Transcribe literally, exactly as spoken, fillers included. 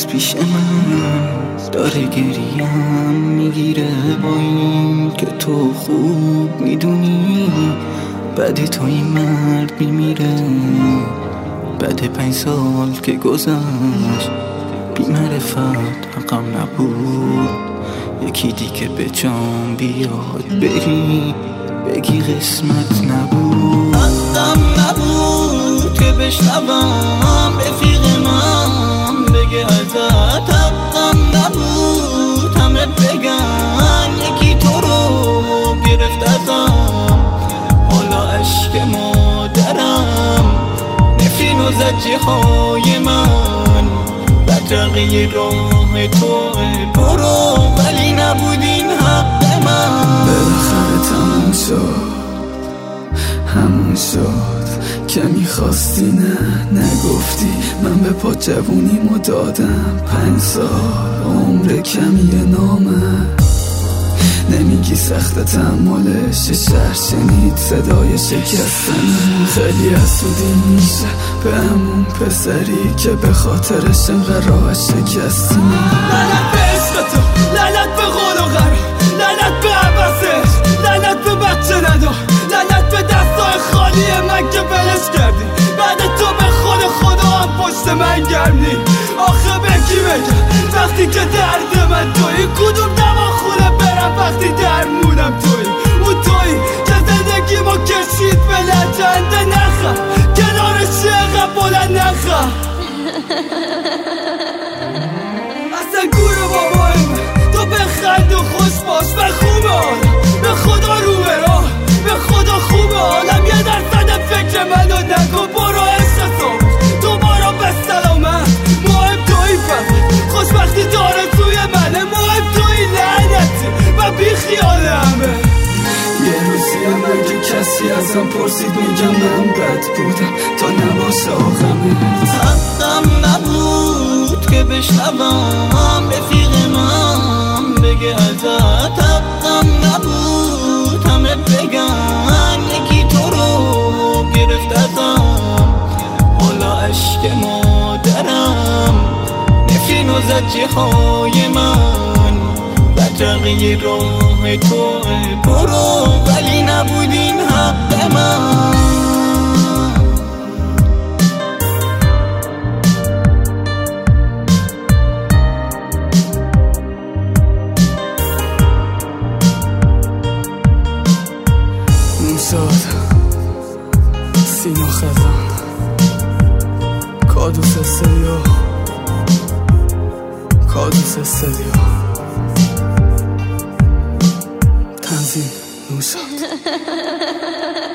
نیست پیش من، داره گریم میگیره با این که تو خوب میدونی بعد تو این مرد میمیره. بعد پنج سال که گذشت بی معرفت حقم نبود، یکی دیگه به جام بیاد بری بگی قسمت نبود. حقم نبود که بشنوم رفیق من بگه ازت، حقم نبود همه بگن یکی تو رو گرفت ازم. حالا عشق مادرم نفرین و زجه های من بدرقی راه تو برو، ولی نبود این حق من. بالاخره تموم شد، همون شد که میخواستی نه نگفتی. من به پا جوونیمو دادم، پنج سال عمر کمیه نامه. نمیگی سخت تحملش، شهر شنید صدای شکستنه. خیلی حسودی میشه به همون پسری که به خاطرش انقدر راه شکستیم. لعنت به عشق تو، لعنت به قول و قرار، لعنت به عباسش، لعنت به بچه ندار، لعنت به دستای خالی من که بلش کردی. بعد تو به خود خدا هم پشت من گرمی. آخه به کی بگم وقتی که درد من توی؟ کدوم دوا خونه برم وقتی درمونم توی؟ اون توی که زندگی ما کشید به لجنده نخم، کنارش چقدر بلند نخم. اصلا گوره بابای من تو بخند و خوش باش و خوبه حالم، به خدا رو برا، به خدا خوبه حالم. یه درصد فکر منو نکن، برو عشق صبح دوباره به سلامت. مهم توی فقط خوشبختی داره توی منه، مهم توی لعنتی و بی خیال همه. یه روزی هم اگه کسی ازم پرسید میگم من بد بودم تا نباشه آقامت. حقم نبود که بشنوم رفیق من بگه ازت، حقم نبود همه بگن یکی تو رو گرفت ازم. حالا عشق مادرم نفرین و زجه های من بدرقی راه تو برو، ولی نبود این حق من. موساد سینا خزان کادوس استدیو کادوس استدیو تنظیم موساد